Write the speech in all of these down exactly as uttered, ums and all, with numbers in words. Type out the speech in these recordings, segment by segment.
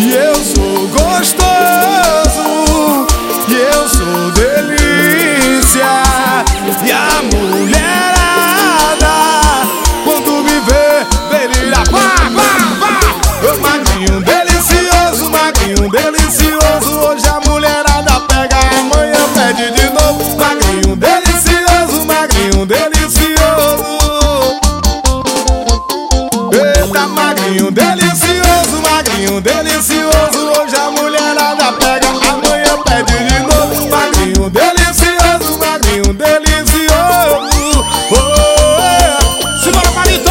E eu sou gostoso, e eu sou delícia. E a mulherada, quando me vê, delira. Vá, vá, vá. Ô magrinho delicioso, magrinho delicioso. Hoje a mulherada pega, amanhã pede de novo. Magrinho delicioso, magrinho delicioso. Eita, magrinho delicioso, magrinho delicioso. Hoje a mulherada pega, amanhã pede de novo. Magrinho delicioso, magrinho delicioso. Oh, é. Simbora, Palito!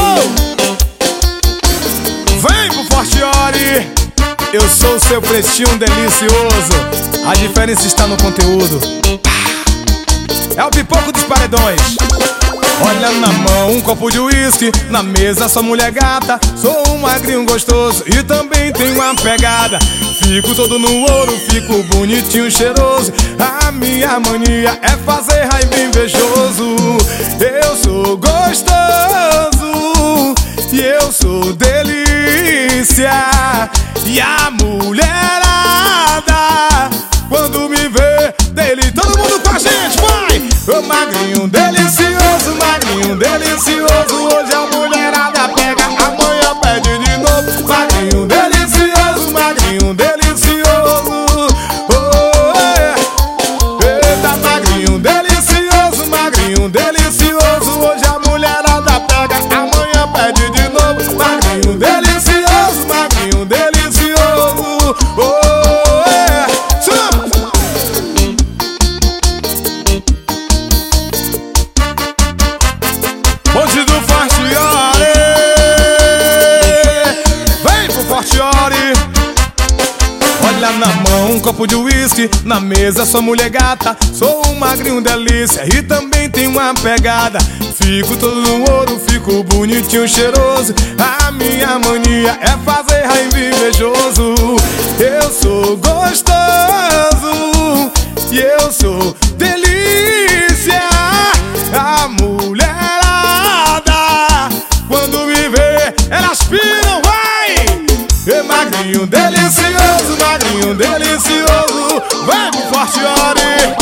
Vem pro Fortiori. Eu sou o seu pretinho delicioso. A diferença está no conteúdo. É o pipoco dos paredões. Olha na mão um copo de uísque, na mesa só mulher gata. Sou um magrinho gostoso e também tenho uma pegada. Fico todo no ouro, fico bonitinho, cheiroso. A minha mania é fazer raiva invejoso. Eu sou gostoso e eu sou delícia. E a mulherada, quando me vê, dele, todo mundo com a gente, vai! Ô magrinho delicioso, magrinho delicioso. Hoje a mulherada pega, amanhã pede de novo. Magrinho delicioso, magrinho delicioso. Oh, é. Eita, magrinho delicioso, magrinho delicioso. Hoje a mulherada pega, amanhã pede de novo. Magrinho delicioso, magrinho delicioso. Oh, é. Bonde do Fortiori, vem pro Fortiori. Olha na mão um copo de uísque, na mesa só mulher gata. Sou um magrinho delícia e também tenho uma pegada. Fico todo no ouro, fico bonitinho, cheiroso. A minha mania é fazer raiva invejoso. Eu sou gostoso e eu sou delícia. A mulherada, quando me vê, elas piram, vai! E magrinho delicioso, magrinho delicioso. Vai pro Fortiori.